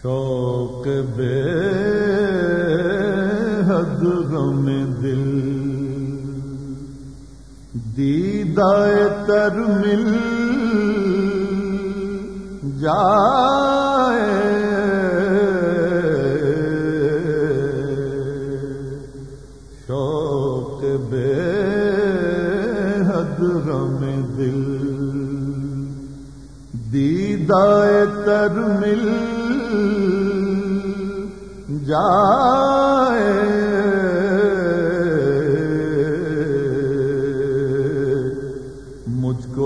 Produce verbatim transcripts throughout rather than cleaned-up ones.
شوق بے حد غم دل دیدائے تر مل جائے شوق بے حد غم دل دیدائے تر مل جائے مجھ کو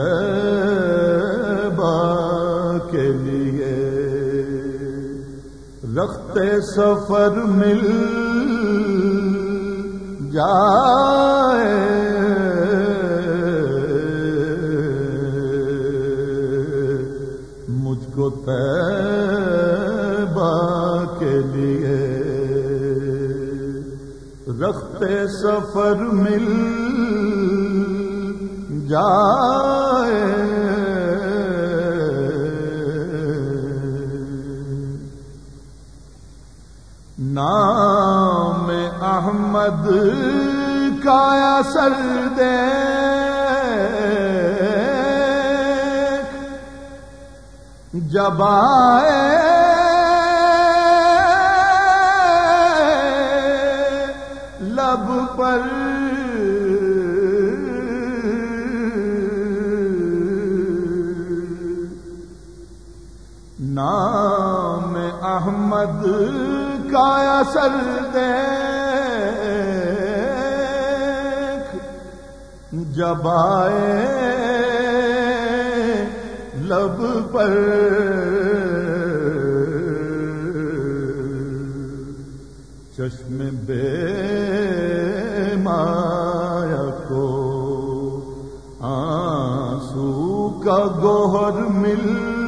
طیبہ کے لیے رختے سفر مل جائے مجھ کو طیبہ کے لیے رختے سفر مل جائے نام احمد کا اثر دیکھ جب آئے لب پر نام احمد کا اثر دیکھ جب آئے لب پر چشم بے مایا کو آنسو کا گوہر مل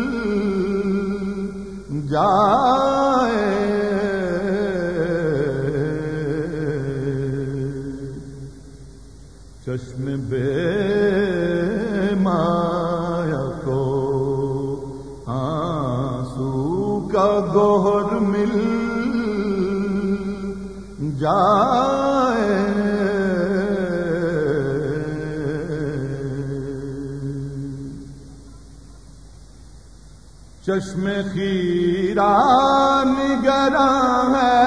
جائے چشم بے مایا کو آنسو کا گوہر مل جائے چشم خیرہ نگراں ہے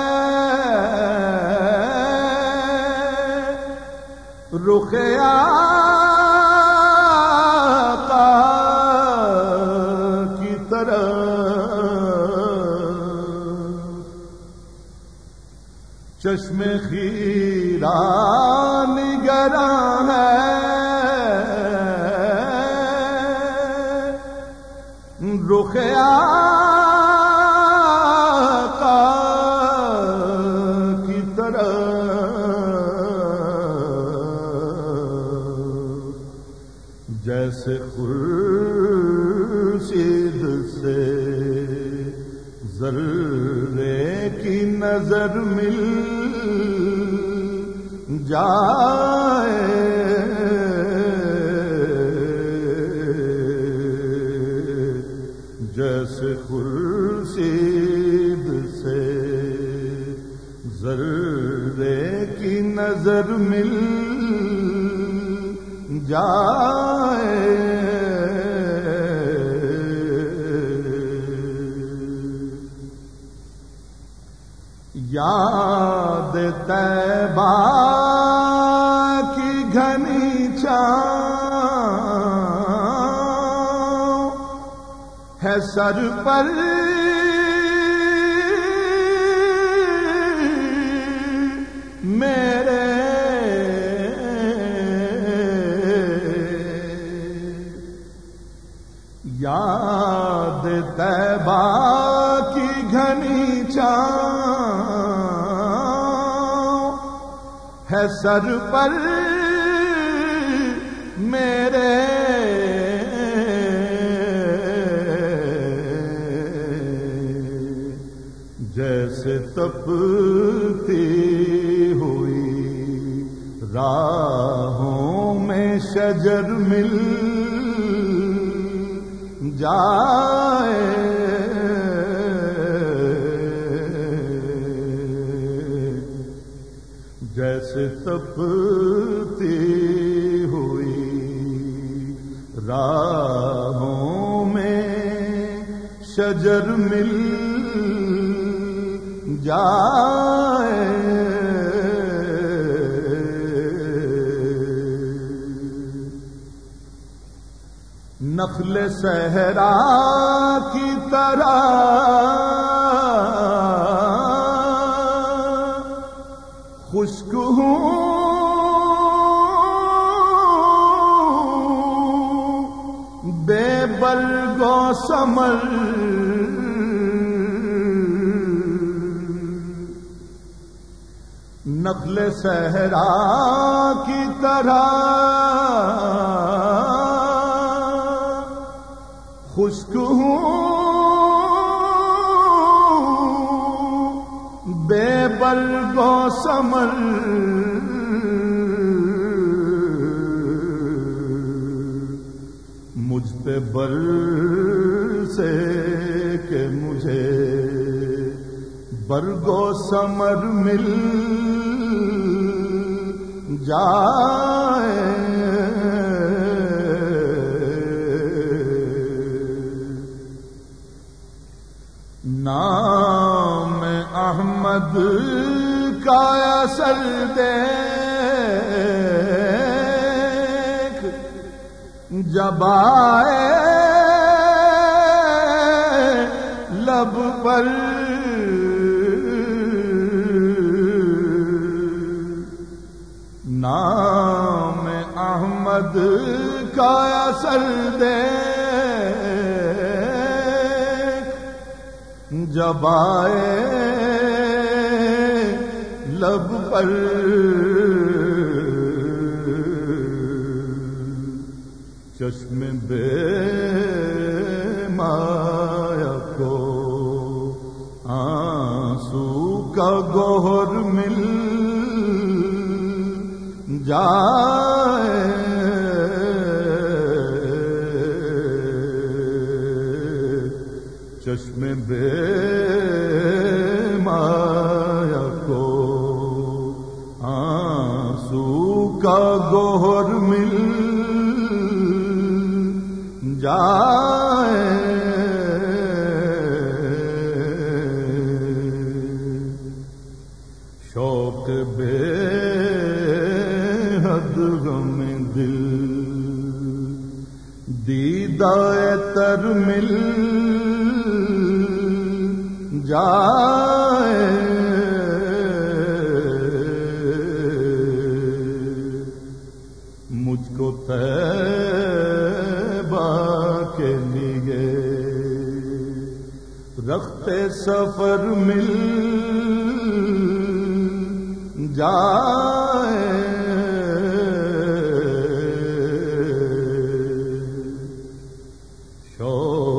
رخ آقا کی طرف چشم خیرہ نگراں ہے رخ آقا کی طرف جیسے خورشید سے ذرے کی نظر مل جائے جیسے خورشید سے ذرے کی نظر مل جائے یاد طیبہ کی گھنی چھاؤں ہے سر پر میرے یاد طیبہ کی گھنی چھاؤں ہے سر پر میرے جیسے تپتی ہوئی راہوں میں شجر مل جائے شجر مل جائے نخل صحرا کی طرح خشک ہوں بے برگ و ثمر نخل صحرا کی طرح خشک ہوں بے برگ و ثمر مجھ پہ برسے کہ مجھے برگ و ثمر مل جائے نام احمد کا اثر دیکھ جب آئے لب پر نام احمد کا اثر دیکھ جب آئے لب پر چشم بے مایا کو آنسو کا گوہر مل جائے چشم بے مایا کو آنسو کا گوہر مل جائے شوق بے حد غم دل دیدہ تر مل جائے مجھ کو طیبہ کے لیے رخت سفر مل جائے شوق